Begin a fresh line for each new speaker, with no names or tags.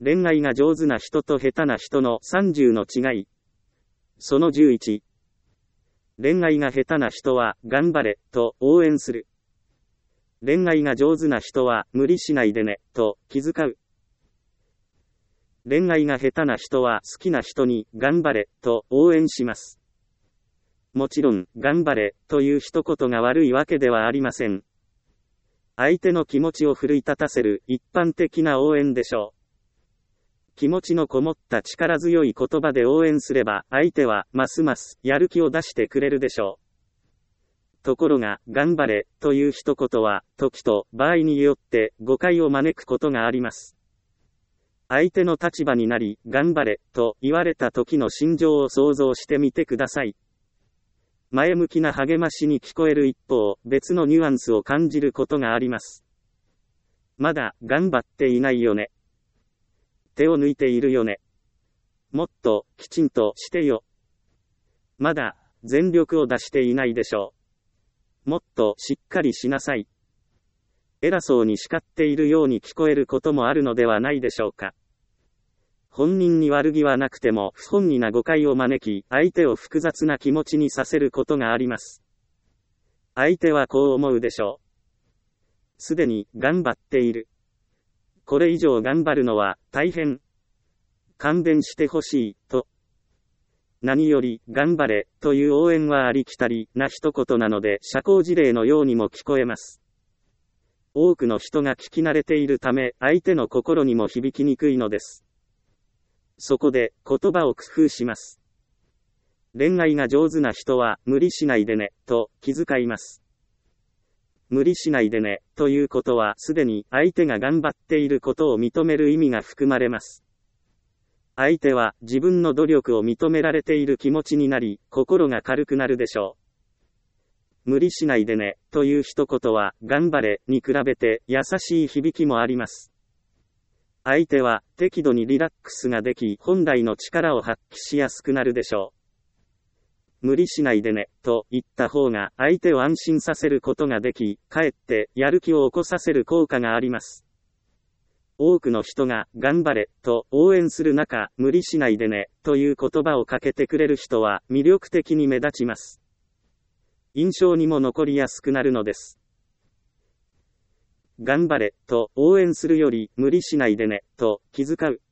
恋愛が上手な人と下手な人の30の違い。その11。恋愛が下手な人は頑張れと応援する。恋愛が上手な人は無理しないでねと気遣う。恋愛が下手な人は好きな人に頑張れと応援します。もちろん、頑張れという一言が悪いわけではありません。相手の気持ちを奮い立たせる一般的な応援でしょう。気持ちのこもった力強い言葉で応援すれば、相手はますますやる気を出してくれるでしょう。ところが、頑張れという一言は、時と場合によって誤解を招くことがあります。相手の立場になり、頑張れと言われた時の心情を想像してみてください。前向きな励ましに聞こえる一方、別のニュアンスを感じることがあります。まだ頑張っていないよね。手を抜いているよね。もっときちんとしてよ。まだ全力を出していないでしょう。もっとしっかりしなさい。偉そうに叱っているように聞こえることもあるのではないでしょうか。本人に悪気はなくても不本意な誤解を招き、相手を複雑な気持ちにさせることがあります。相手はこう思うでしょう。すでに頑張っている。これ以上頑張るのは大変。勘弁してほしい、と。何より頑張れという応援はありきたりな一言なので社交辞令のようにも聞こえます。多くの人が聞き慣れているため、相手の心にも響きにくいのです。そこで、言葉を工夫します。恋愛が上手な人は、無理しないでね、と気遣います。無理しないでね、ということは、すでに相手が頑張っていることを認める意味が含まれます。相手は、自分の努力を認められている気持ちになり、心が軽くなるでしょう。無理しないでね、という一言は、頑張れに比べて、優しい響きもあります。相手は適度にリラックスができ、本来の力を発揮しやすくなるでしょう。無理しないでね、と言った方が相手を安心させることができ、かえってやる気を起こさせる効果があります。多くの人が頑張れと応援する中、無理しないでねという言葉をかけてくれる人は魅力的に目立ちます。印象にも残りやすくなるのです。頑張れと応援するより無理しないでねと気遣う。